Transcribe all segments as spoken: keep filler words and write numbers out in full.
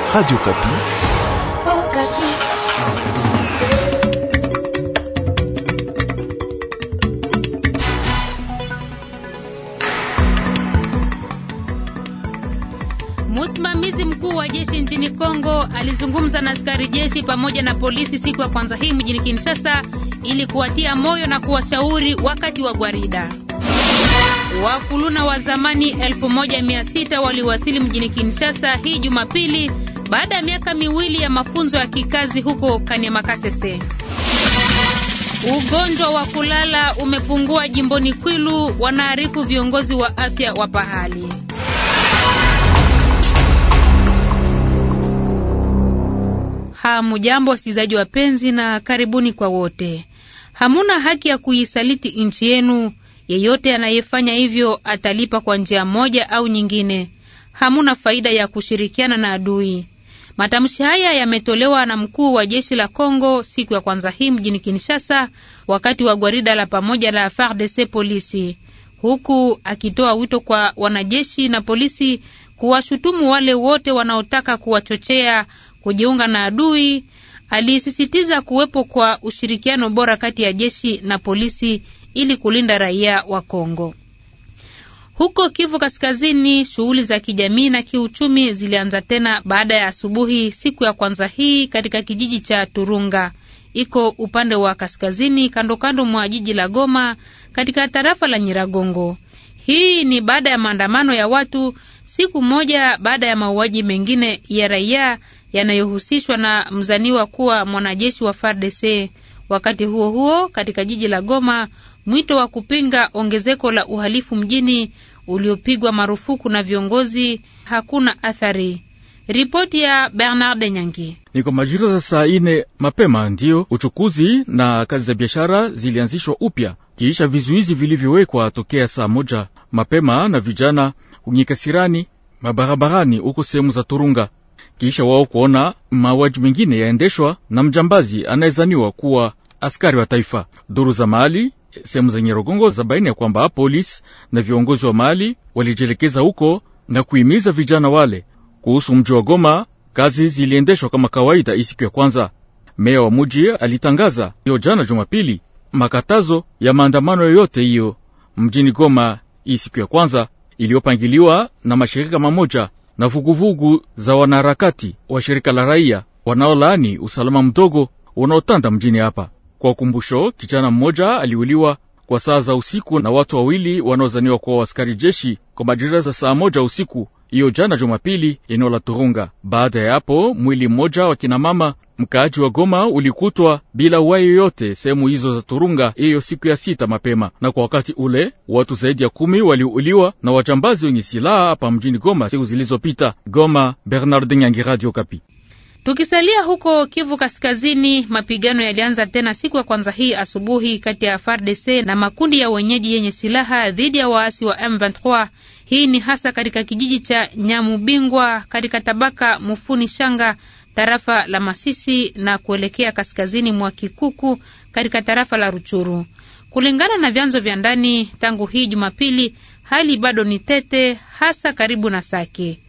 Radio Kapi. Oh, Kapi. Msimamizi mkuu wa jeshi nchini Kongo alizungumza na askari jeshi pamoja na polisi siku ya kwanza hii mjini Kinshasa ili kuwatia moyo na kuwashauri wakati wa gwarida. Wakuluna wa zamani elfu moja mia sita waliwasili mjini Kinshasa hii Jumapili baada ya miaka miwili ya mafunzo ya kikazi huko Kanyamakasese. Ugonjwa wa kulala umepungua jimboni Kwilu, wanaarifu viongozi wa afya wa pahali. Hamujambo wasikilizaji wapenzi na karibuni kwa wote. Hamuna haki ya kuisaliti nchi yenu. Yeyote anayefanya hivyo atalipa kwa njia moja au nyingine. Hamuna faida ya kushirikiana na adui. Matamshi haya yametolewa na mkuu wa jeshi la Kongo siku ya kwanza hii mjini Kinshasa wakati wa gwarida la pamoja la F A R D C polisi, huku akitoa wito kwa wanajeshi na polisi kuwashutumu wale wote wanaotaka kuwachochea kujiunga na adui. Alisisitiza kuwepo kwa ushirikiano bora kati ya jeshi na polisi ili kulinda raia wa Kongo. Huko Kivu Kaskazini, shughuli za kijamii na kiuchumi zilianza tena baada ya asubuhi siku ya kwanza hii katika kijiji cha Turunga. Iko upande wa kaskazini kando kando mwa jiji la Goma katika tarafa la Nyiragongo. Hii ni baada ya maandamano ya watu siku moja baada ya mauaji mengine ya raia yanayohusishwa na mzaniwa kuwa mwanajeshi wa F A R D C. Wakati huo huo, katika jiji la Goma, mwito wa kupinga ongezeko la uhalifu mjini uliopigwa marufuku na viongozi hakuna athari. Ripoti ya Bernard Nyangi. Ni kwa majira za saa ine mapema ndio uchukuzi na kazi za biashara zilianzishwa upya kiisha vizuizi vilivyowekwa tokea saa moja mapema na vijana unyikasirani mabarabarani uko sehemu za Turunga, kisha wao kuona mauaji mengine yaendeshwa na mjambazi anayezaniwa kuwa askari wa taifa. Duru za mahali sehemu za Nyiragongo za baini ya kwamba polisi na viongozi wa mahali walijelekeza huko na kuhimiza vijana wale kuhusu mji wa Goma. Kazi ziliendeshwa kama kawaida isiku ya kwanza. Meya wa mji alitangaza hiyo jana Jumapili makatazo ya maandamano yoyote hiyo mjini Goma isiku ya kwanza iliyopangiliwa na mashirika mamoja na vuguvugu za wanaharakati wa shirika la raia wanaolaani usalama mdogo unaotanda mjini hapa. Kwa ukumbusho, kijana mmoja aliuliwa kwa saa za usiku na watu wawili wanaozaniwa kuwa askari jeshi kwa majira za saa moja usiku hiyo jana Jumapili eneo la Turunga. Baada ya hapo, mwili mmoja wa kina mama mkaaji wa Goma ulikutwa bila uhai yoyote sehemu hizo za Turunga hiyo siku ya sita mapema, na kwa wakati ule watu zaidi ya kumi waliuliwa na wajambazi wenye silaha hapa mjini Goma siku zilizopita. Goma, Bernard Nyangi, Radio Kapi. Tukisalia huko Kivu Kaskazini, mapigano yalianza tena siku ya kwanza hii asubuhi kati ya F A R D C na makundi ya wenyeji yenye silaha dhidi ya waasi wa M ishirini na tatu. Hii ni hasa katika kijiji cha Nyamubingwa katika tabaka Mufuni Shanga tarafa la Masisi na kuelekea kaskazini mwa Kikuku katika tarafa la Ruchuru. Kulingana na vyanzo vya ndani, tangu hii Jumapili hali bado ni tete, hasa karibu na Sake.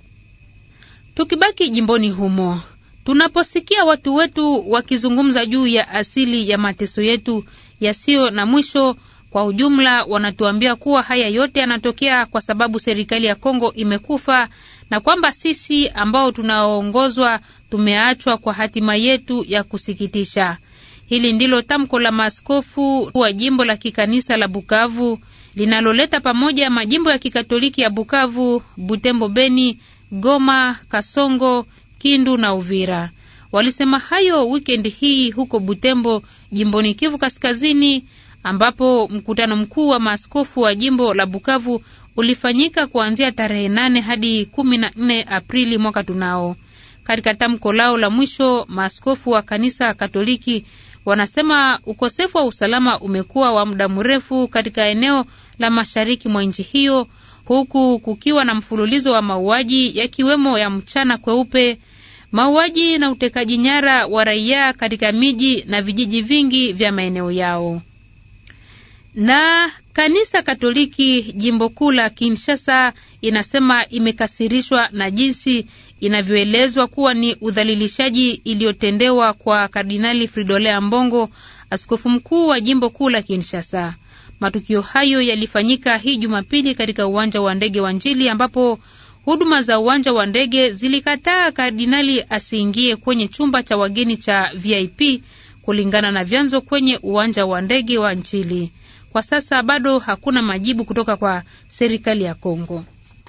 Tukibaki jimboni humo, tunaposikia watu wetu wakizungumza juu ya asili ya mateso yetu yasio na mwisho, kwa ujumla wanatuambia kuwa haya yote yanatokea kwa sababu serikali ya Kongo imekufa na kwamba sisi ambao tunaongozwa tumeachwa kwa hatima yetu ya kusikitisha. Hili ndilo tamko la maaskofu wa jimbo la kikanisa la Bukavu linaloleta pamoja majimbo ya kikatoliki ya Bukavu, Butembo, Beni, Goma, Kasongo, Kindu na Uvira. Walisema hayo weekend hii huko Butembo, jimboni Kivu Kaskazini, ambapo mkutano mkuu wa maaskofu wa jimbo la Bukavu ulifanyika kuanzia tarehe nane hadi kumi na nne Aprili mwaka tunao. Katika tamko lao la mwisho, maaskofu wa kanisa Katoliki wanasema ukosefu wa usalama umekuwa wa muda mrefu katika eneo la mashariki mwa nchi hiyo, huku kukiwa na mfululizo wa mauaji yakiwemo ya mchana kweupe, mauaji na utekaji nyara wa raia katika miji na vijiji vingi vya maeneo yao. Na kanisa Katoliki jimbo kuu la Kinshasa inasema imekasirishwa na jinsi inavyoelezwa kuwa ni udhalilishaji iliyotendewa kwa Kardinali Fridolin Ambongo, askofu mkuu wa jimbo kuu la Kinshasa. Matukio hayo yalifanyika hii Jumapili katika uwanja wa ndege wa Njili, ambapo huduma za uwanja wa ndege zilikataa kardinali asiingie kwenye chumba cha wageni cha V I P kulingana na vyanzo kwenye uwanja wa ndege wa Njili. Kwa sasa bado hakuna majibu kutoka kwa serikali ya Kongo.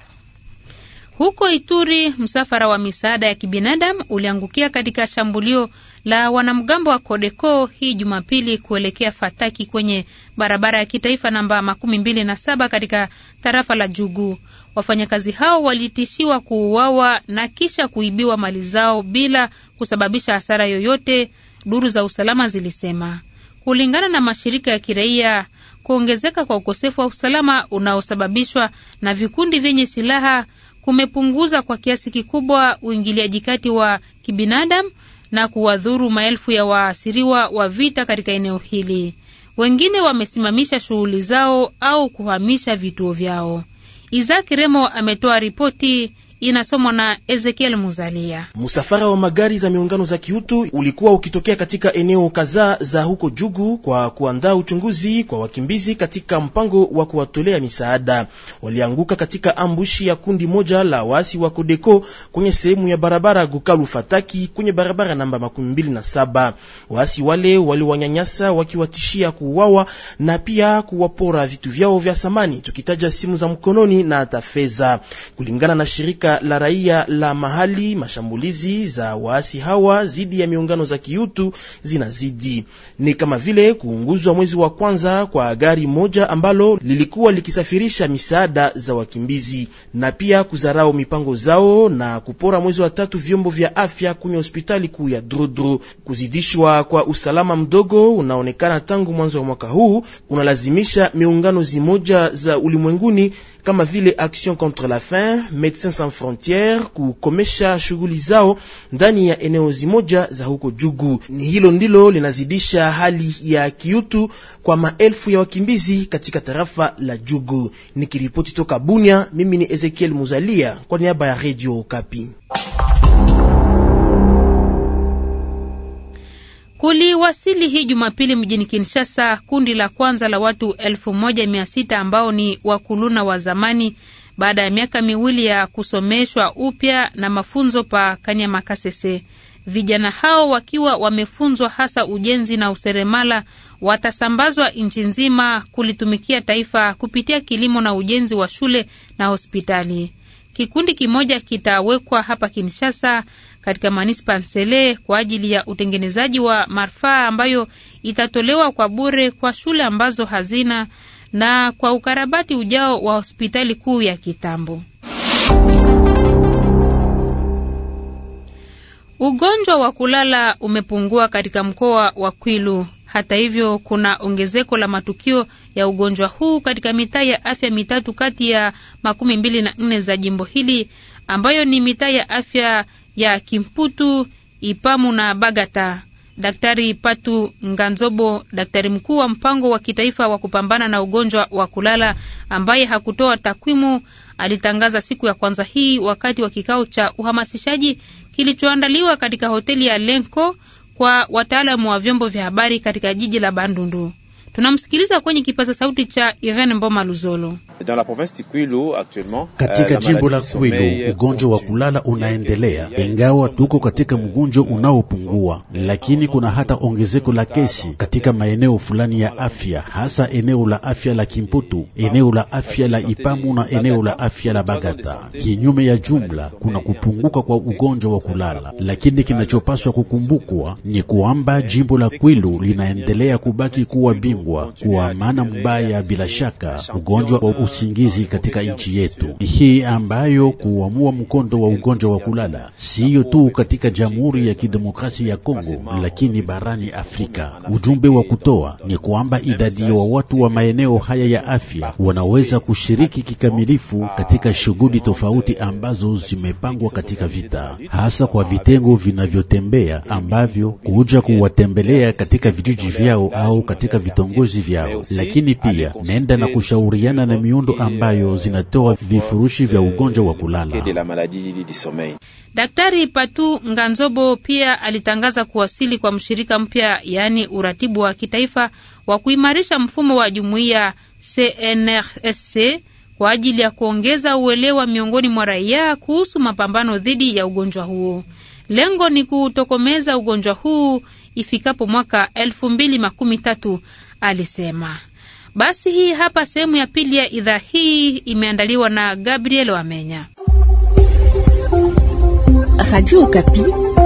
Huko Ituri, msafara wa misaada ya kibinadamu uliangukia katika shambulio la wanamgambo wa Kodeko hii Jumapili kuelekea Fataki kwenye barabara ya kitaifa namba makumi mbili na saba katika tarafa la Jugu. Wafanyakazi hao walitishiwa kuuawa na kisha kuibiwa mali zao bila kusababisha hasara yoyote, duru za usalama zilisema. Kulingana na mashirika ya kiraia, kuongezeka kwa ukosefu wa usalama unaosababishwa na vikundi vyenye silaha kumepunguza kwa kiasi kikubwa uingiliaji kati wa kibinadamu na kuwadhuru maelfu ya waasiriwa wa vita katika eneo hili. Wengine wamesimamisha shughuli zao au kuhamisha vituo vyao. Isaac Remo ametoa ripoti, inasomwa na Ezekiel Muzalia. Musafara wa magari za miungano za kiutu ulikuwa ukitokea katika eneo kadhaa za huko Jugu kwa kuandaa uchunguzi kwa wakimbizi katika mpango wa kuwatolea misaada. Walianguka katika ambushi ya kundi moja la waasi wa Kodeko kwenye sehemu ya barabara Gukalu Fataki kwenye barabara namba makumi mbili na saba. Waasi wale waliwanyanyasa wakiwatishia kuuawa na pia kuwapora vitu vyao vya samani, tukitaja simu za mkononi na hata fedha. Kulingana na shirika la raia la mahali, mashambulizi za waasi hawa zidi ya miungano za kiutu zinazidi. Ni kama vile kuunguzwa mwezi wa kwanza kwa gari moja ambalo lilikuwa likisafirisha misaada za wakimbizi, na pia kuzarao mipango zao na kupora mwezi wa tatu vyombo vya afya kwenye hospitali kuu ya Drudru. Kuzidishwa kwa usalama mdogo unaonekana tangu mwanzo wa mwaka huu unalazimisha miungano zimoja za ulimwenguni kama vile Action contre la faim, Médecins Sans Frontières kukomesha shughuli zao ndani ya eneo zimoja za huko Jugu. Ni hilo ndilo linazidisha hali ya kiutu kwa maelfu ya wakimbizi katika tarafa la Jugu. Nikiripoti toka Bunia, mimi ni Ezekiel Muzalia kwa niaba ya Radio Okapi. Kuliwasili hii Jumapili mjini Kinshasa kundi la kwanza la watu elfu moja mia sita ambao ni wakuluna wa zamani baada ya miaka miwili ya kusomeshwa upya na mafunzo pa Kanyamakasese. Vijana hao wakiwa wamefunzwa hasa ujenzi na useremala watasambazwa nchi nzima kulitumikia taifa kupitia kilimo na ujenzi wa shule na hospitali. Kikundi kimoja kitawekwa hapa Kinshasa katika manispa Nsele kwa ajili ya utengenezaji wa marfaa ambayo itatolewa kwa bure kwa shule ambazo hazina na kwa ukarabati ujao wa hospitali kuu ya Kitambo. Ugonjwa wa kulala umepungua katika mkoa wa Kwilu. Hata hivyo, kuna ongezeko la matukio ya ugonjwa huu katika mitaa ya afya mitatu kati ya makumi mbili na nne za jimbo hili, ambayo ni mitaa ya afya ya Kimputu, Ipamu na Bagata. Daktari Patu Nganzobo, daktari mkuu wa mpango wa kitaifa wa kupambana na ugonjwa wa kulala, ambaye hakutoa takwimu, alitangaza siku ya kwanza hii wakati wa kikao cha uhamasishaji kilichoandaliwa katika hoteli ya Lenko kwa wataalamu wa vyombo vya habari katika jiji la Bandundu. Tunamsikiliza kwenye kipaza sauti cha Irene Mboma Luzolo. Katika jimbo la Kwilu ugonjwa wa kulala unaendelea, ingawa tuko katika mgonjwa unaopungua, lakini kuna hata ongezeko la kesi katika maeneo fulani ya afya, hasa eneo la afya la Kimputu, eneo la afya la Ipamu na eneo la afya la Bagata. Kinyume ya jumla kuna kupunguka kwa ugonjwa wa kulala, lakini kinachopaswa kukumbukwa ni kwamba jimbo la Kwilu linaendelea kubaki kuwa bingwa kwa maana mbaya bila shaka ugonjwa wa usingizi katika nchi yetu hii, ambayo kuamua mkondo wa ugonjwa wa kulala siyo tu katika Jamhuri ya Kidemokrasia ya Kongo lakini barani Afrika. Ujumbe wa kutoa ni kwamba idadi ya watu wa maeneo haya ya afya wanaweza kushiriki kikamilifu katika shughuli tofauti ambazo zimepangwa katika vita, hasa kwa vitengo vinavyotembea ambavyo kuja kuwatembelea katika vijiji vyao au katika vitongoji viongozi vyao, lakini pia nenda na kushauriana na miundo ambayo zinatoa vifurushi vya ugonjwa wa kulala. Daktari Patu Nganzobo pia alitangaza kuwasili kwa mshirika mpya, yaani uratibu wa kitaifa wa kuimarisha mfumo wa jumuiya C N R S C kwa ajili ya kuongeza uelewa miongoni mwa raia kuhusu mapambano dhidi ya ugonjwa huo. Lengo ni kutokomeza ugonjwa huu ifikapo mwaka elfu mbili makumi tatu, alisema. Basi hii hapa sehemu ya pili ya idhaa hii imeandaliwa na Gabriel Wamenya. Radio Okapi.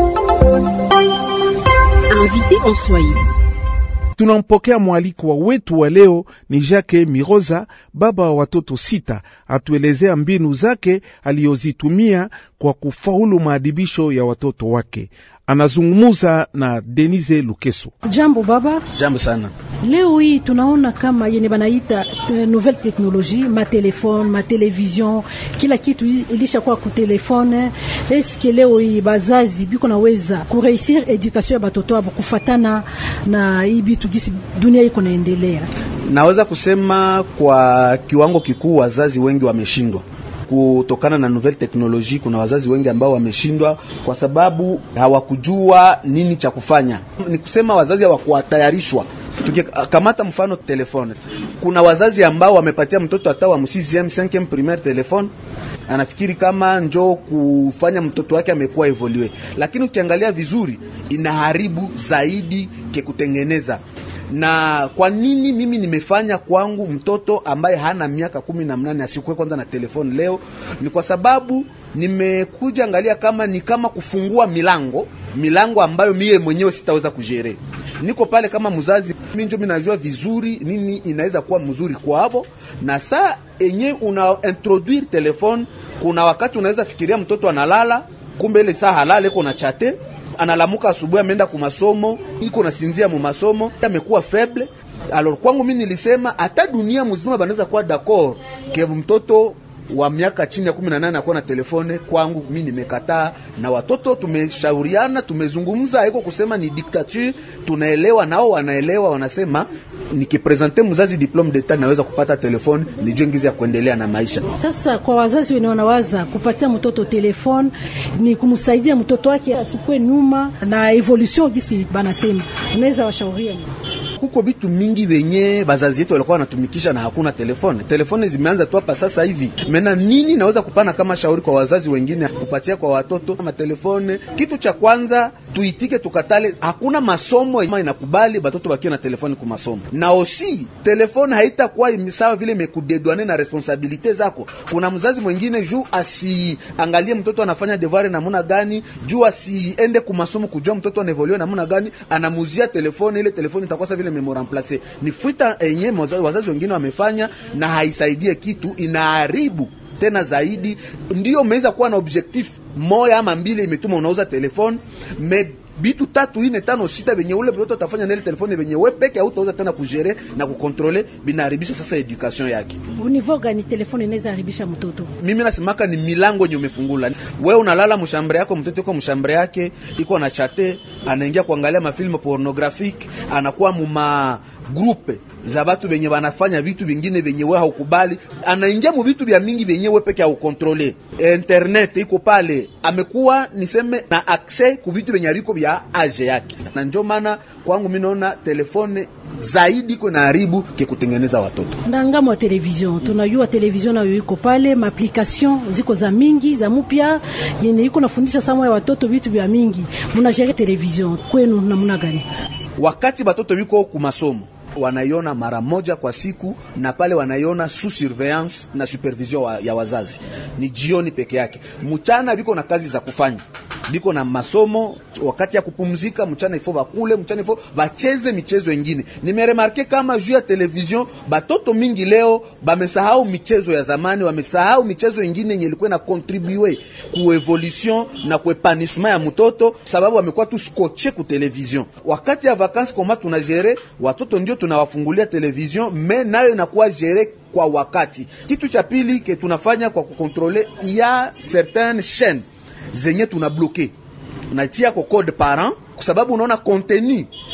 Invité en Swahili. Tunampokea mwaliko wa wetu wa leo ni Jacques Miroza, baba wa watoto sita, atuelezea mbinu zake aliyozitumia kwa kufaulu maadibisho ya watoto wake. Anazungumuza na Denise Lukeso. Jambo baba. Jambo sana. Leo hii tunaona kama yene banaita nouvelle technologie, ma telefone, ma television, kila kitu ilishakuwa ku telefone. Eske leo hii bazazi biko naweza kureisir education ya batoto wao kufatana na hii bitu gisi dunia iko naendelea? Naweza kusema kwa kiwango kikuu wazazi wengi wameshindwa kutokana na nouvelle technologie. Kuna wazazi wengi ambao wameshindwa kwa sababu hawakujua nini cha kufanya. Ni kusema wazazi hawakuatayarishwa. Tukikamata mfano telefone, kuna wazazi ambao wamepatia mtoto hata wa sixième cinquième primaire telefone, anafikiri kama njoo kufanya mtoto wake amekuwa evolue, lakini ukiangalia vizuri inaharibu zaidi ke kutengeneza. Na kwa nini mimi nimefanya kwangu mtoto ambaye hana miaka kumi na mnane asikuwe kwanza na telefone leo? Ni kwa sababu nimekuja angalia kama ni kama kufungua milango, milango ambayo mie mwenyewe sitaweza kujere. Niko pale kama mzazi, mimi ndio ninajua vizuri nini inaweza kuwa mzuri kwao, na saa enye una introduire telefone, kuna wakati unaweza fikiria mtoto analala, kumbe ile saa halale iko na chate, analamuka asubuhi ameenda kwa masomo, iko na sinzia mu masomo, amekuwa faible. Alors kwangu mimi nilisema hata dunia mzima banaweza kuwa d'accord ke mtoto wa miaka chini ya kumi na nane akuwa na telefone. Kwangu mimi nimekataa, na watoto tumeshauriana, tumezungumza, haiko kusema ni dictature, tunaelewa nao wanaelewa, wanasema nikipresenter mzazi diplome d'etat naweza kupata telefone, nijue ngizi ya kuendelea na maisha. Sasa kwa wazazi wenye wanawaza kupatia mtoto telefone ni kumsaidia mtoto wake asikwe nyuma na evolution gisi banasema, unaweza washauria? Kuko vitu mingi wenye bazazi yetu walikuwa wanatumikisha na hakuna telefone. Telefone zimeanza tu hapa sasa hivi. Mena nini naweza kupana kama shauri kwa wazazi wengine kupatia kwa watoto kama telefone? Kitu cha kwanza tuitike tukatale, hakuna masomo kama inakubali watoto wakiwa na telefone kwa masomo. Na osi telefone haitakuwa sawa vile imekudedwane na responsabilite zako. Kuna mzazi mwingine juu asiangalie mtoto anafanya devoir namna gani, juu asiende kwa masomo kujua mtoto anaevolue namna gani, anamuzia telefone, ile telefone itakuwa sawa vile memoremplacer. Ni fuita enye wazazi wengine wamefanya na haisaidie kitu, inaharibu tena zaidi. Ndio umeweza kuwa na objectif moja ama mbili imetuma unauza telefone, me bitu tatu ine tano sita benye ule mtoto atafanya na ile telefone benye wewe peke au utaweza tena kujere na kukontrole, binaharibisha sasa education yake. Univo gani telefone inaweza haribisha mtoto? Mimi nasemaka ni milango yenye umefungula. Wewe unalala mshambre yako, mtoto yuko mshambre yake, iko na chate, anaingia kuangalia mafilmu pornographique, anakuwa muma grupe za watu benye wanafanya vitu vingine benye wewe haukubali, anaingia mu vitu vya mingi benye wewe peke au controle. Internet iko pale, amekuwa niseme na access ku vitu benye aliko vya age yake. Na ndio maana kwangu mimi naona telefone zaidi iko na haribu ke kutengeneza watoto. Ndangamo wa television, tunajua television nayo iko pale, ma application ziko za mingi za mpya yenye iko nafundisha sana watoto vitu vya mingi. Mnajere television kwenu namna gani? Wakati watoto wiko ku masomo wanaiona mara moja kwa siku, na pale wanaiona sous surveillance na supervision wa, ya wazazi. Ni jioni peke yake. Mchana biko na kazi za kufanya, biko na masomo. Wakati ya kupumzika mchana ifo bakule, mchana ifo bacheze michezo mingine. Nimeremarke kama juu ya television batoto mingi leo bamesahau michezo ya zamani, wamesahau michezo mingine yenye ilikuwa na contribue ku evolution na ku épanouissement ya mtoto, sababu wamekuwa tu scotché ku television. Wakati ya vacances kama tunajere watoto ndio tunawafungulia television, mais nayo inakuwa gere kwa wakati. Kitu cha pili ke tunafanya kwa kukontrole, ya certaines chaînes zenye tunabloquer, unatia kwa code parent, kwa sababu unaona contenu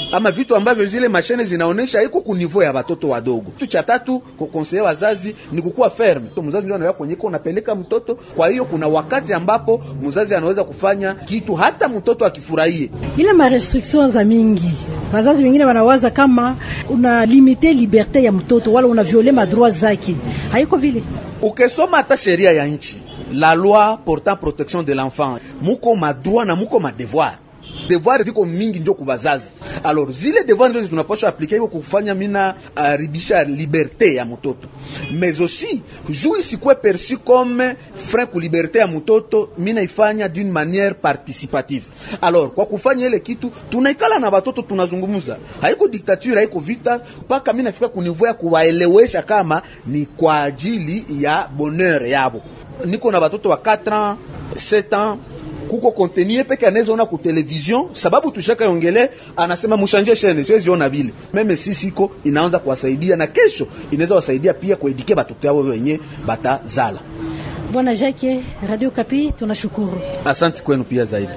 ama vitu ambavyo zile mashine zinaonesha haiko ku niveau ya watoto wadogo. Kitu cha tatu kwa conseiller wazazi ni kukuwa ferme. Mzazi ndio anayo kwenye unapeleka mtoto, kwa hiyo kuna wakati ambapo mzazi anaweza kufanya kitu hata mtoto akifurahie. Ile ma restrictions za mingi, wazazi wengine wanawaza kama una limiter liberté ya mtoto wala una violer ma droits zake. Haiko vile. Ukisoma hata sheria ya nchi, la loi portant protection de l'enfant, muko ma droit na muko ma devoir. Devoir ziko mingi njo kubazazi. Alors zile devoir ndio tunapaswa apliquer hiyo kufanya mina aribisha uh, liberté ya mtoto. Mais aussi juu isikwe perçu comme frein ku liberté ya mtoto, mina ifanya d'une manière participative. Alors kwa kufanya ile kitu tunaikala na watoto tunazungumza. Haiko dictature, haiko vita, paka mina fika ku niveau ya kuwaelewesha kama ni kwa ajili ya bonheur yabo. Niko na watoto wa quatre ans, sept ans, kuko contenir peke anaweza ona ku television, sababu tushaka yongele anasema mushanje chaîne, siwezi ona vile. Meme sisi iko inaanza kuwasaidia na kesho inaweza wasaidia pia kuedike batoto yao wenye batazala. Bwana Jacques, Radio Kapi tunashukuru. Asante kwenu pia zaidi.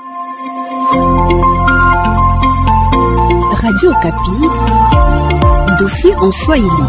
Radio Kapi, dossier en Swahili.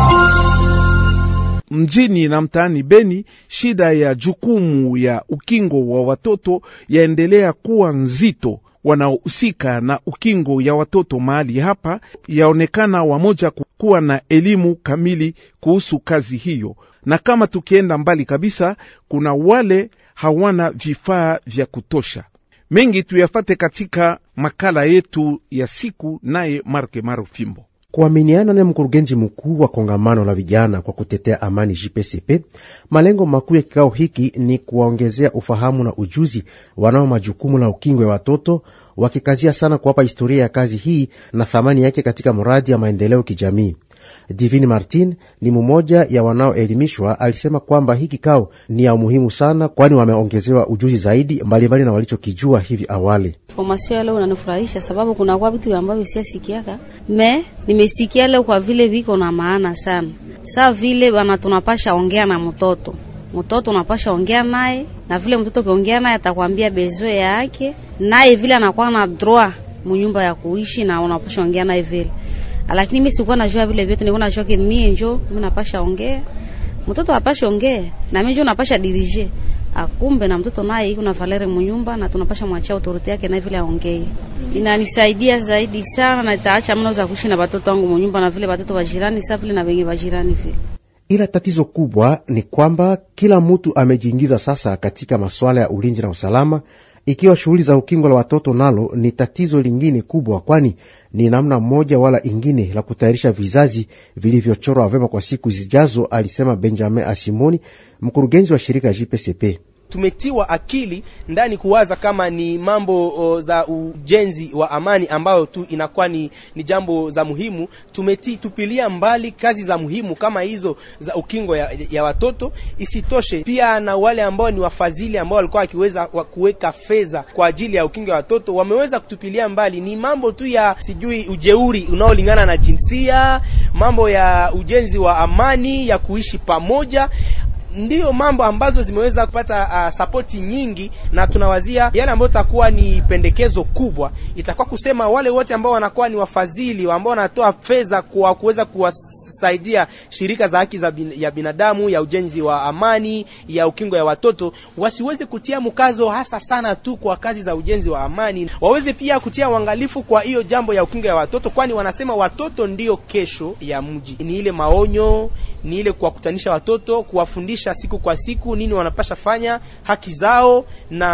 Mjini na mtaani Beni, shida ya jukumu ya ukingo wa watoto yaendelea kuwa nzito. Wanaohusika na ukingo ya watoto mahali hapa yaonekana wamoja kuwa na elimu kamili kuhusu kazi hiyo, na kama tukienda mbali kabisa, kuna wale hawana vifaa vya kutosha. Mengi tuyafate katika makala yetu ya siku, naye Marke Marufimbo. Kuaminiana na mkurugenzi mkuu wa kongamano la vijana kwa kutetea amani J P C P, malengo makuu ya kikao hiki ni kuwaongezea ufahamu na ujuzi wanao majukumu la ukingo ya watoto, wakikazia sana kuwapa historia ya kazi hii na thamani yake katika mradi ya maendeleo kijamii. Divine Martin ni mmoja ya wanaoelimishwa, alisema kwamba hiki kikao ni ya muhimu sana, kwani wameongezewa ujuzi zaidi mbalimbali na walichokijua hivi awali. Formasio leo inanifurahisha sababu kuna kwa vitu ambavyo siasikiaka. Me nimesikia leo kwa vile viko na maana sana. Sasa vile bana tunapasha ongea na mtoto. Mtoto unapasha ongea naye, na vile mtoto kiongea naye atakwambia besoin yake, naye vile anakuwa na droit munyumba ya kuishi, na unapasha ongea naye vile. Lakini mimi sikuwa najua vile vyote, nilikuwa najua ke mimi njo mimi napasha ongea, mtoto apasha ongea, na mimi njo napasha diriger. Akumbe na mtoto naye iko na valere munyumba, na tunapasha mwachia autorite yake na vile aongee. Inanisaidia zaidi sana, na itaacha mno za kuishi na watoto wangu munyumba, na vile watoto wa jirani sasa vile na wengi wa jirani vile. Ila tatizo kubwa ni kwamba kila mtu amejiingiza sasa katika masuala ya ulinzi na usalama, ikiwa shughuli za ukingo la watoto nalo ni tatizo lingine kubwa, kwani ni namna moja wala ingine la kutayarisha vizazi vilivyochorwa vema kwa siku zijazo, alisema Benjamin Asimoni, mkurugenzi wa shirika J P C P. Tumetiwa akili ndani kuwaza kama ni mambo o, za ujenzi wa amani ambayo tu inakuwa ni, ni jambo za muhimu. Tumeti tupilia mbali kazi za muhimu kama hizo za ukingo ya, ya watoto. Isitoshe pia na wale ambao ni wafadhili ambao walikuwa wakiweza kuweka fedha kwa ajili ya ukingo ya watoto wameweza kutupilia mbali. Ni mambo tu ya sijui ujeuri unaolingana na jinsia, mambo ya ujenzi wa amani ya kuishi pamoja, ndio mambo ambazo zimeweza kupata uh, support nyingi, na tunawazia yale ambayo takuwa ni pendekezo kubwa itakuwa kusema wale wote ambao wanakuwa ni wafadhili ambao wanatoa fedha kwa kuweza kuwasaidia shirika za haki za bin, ya binadamu ya ujenzi wa amani ya ukingo ya watoto, wasiweze kutia mkazo hasa sana tu kwa kazi za ujenzi wa amani, waweze pia kutia uangalifu kwa hiyo jambo ya ukingo ya watoto, kwani wanasema watoto ndio kesho ya mji. Ni ile maonyo, ni ile kuwakutanisha watoto, kuwafundisha siku kwa siku nini wanapasha fanya, haki zao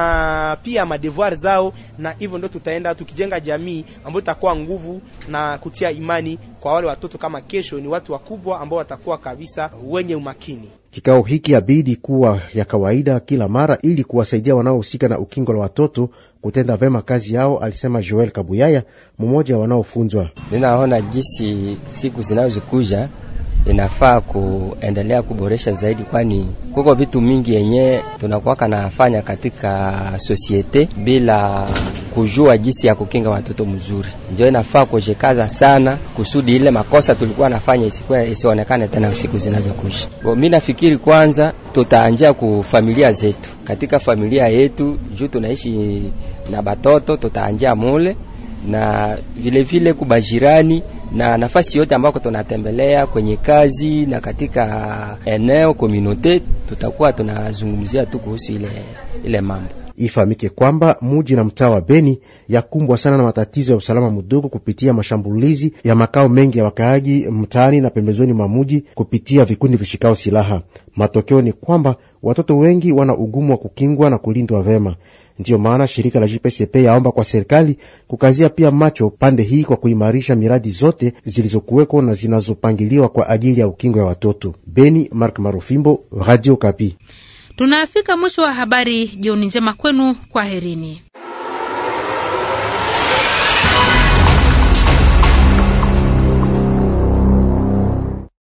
na pia madevoir zao, na hivyo ndio tutaenda tukijenga jamii ambayo itakuwa nguvu na kutia imani kwa wale watoto kama kesho ni watu wakubwa ambao watakuwa kabisa wenye umakini. Kikao hiki abidi kuwa ya kawaida kila mara ili kuwasaidia wanaohusika na ukingo wa watoto kutenda vema kazi yao, alisema Joel Kabuyaya, mmoja wanaofunzwa. Ninaona jinsi siku zinazokuja inafaa kuendelea kuboresha zaidi, kwani kuko vitu mingi yenye tunakuwa kanafanya katika societe bila kujua jinsi ya kukinga watoto mzuri. Ndio inafaa kujikaza sana kusudi ile makosa tulikuwa nafanya isikuwe isionekane tena siku zinazokuja. Mimi nafikiri kwanza tutaanzia ku familia zetu. Katika familia yetu juu tunaishi na batoto, tutaanzia mule na vile vile kubajirani na nafasi yote ambako tunatembelea kwenye kazi na katika eneo community, tutakuwa tunazungumzia tu kuhusu ile ile mambo. Ifahamike kwamba muji na mtaa wa Beni yakumbwa sana na matatizo ya usalama mdogo kupitia mashambulizi ya makao mengi ya wakaaji mtaani na pembezoni mwa muji kupitia vikundi vishikao silaha. Matokeo ni kwamba watoto wengi wana ugumu wa kukingwa na kulindwa vema. Ndiyo maana shirika la J P C P yaomba kwa serikali kukazia pia macho pande hii kwa kuimarisha miradi zote zilizokuweko na zinazopangiliwa kwa ajili ya ukingo wa watoto. Beni, Mark Marufimbo, Radio Kapi. Tunafika mwisho wa habari. Jioni njema kwenu, kwaherini.